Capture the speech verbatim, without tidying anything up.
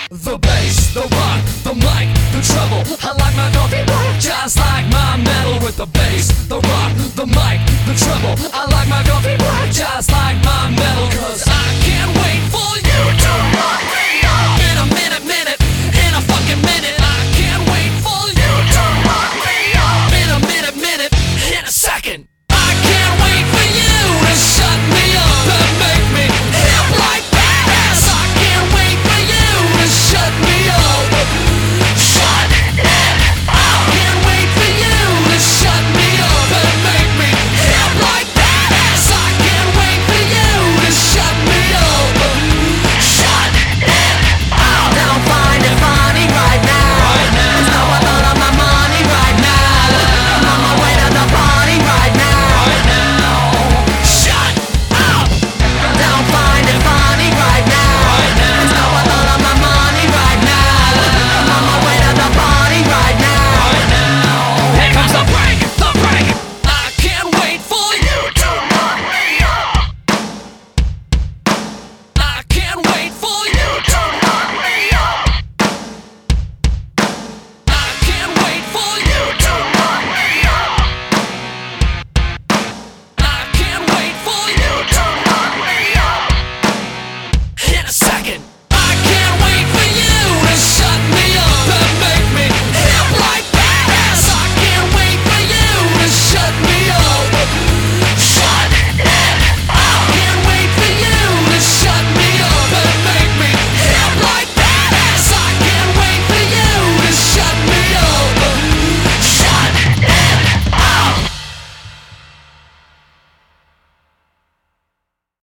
The bass, the rock, the mic, the treble. I like my coffee black, just like my metal. With the bass, the rock, the mic, the treble. I like my coffee black, just like my metal. Cause I can't wait for you to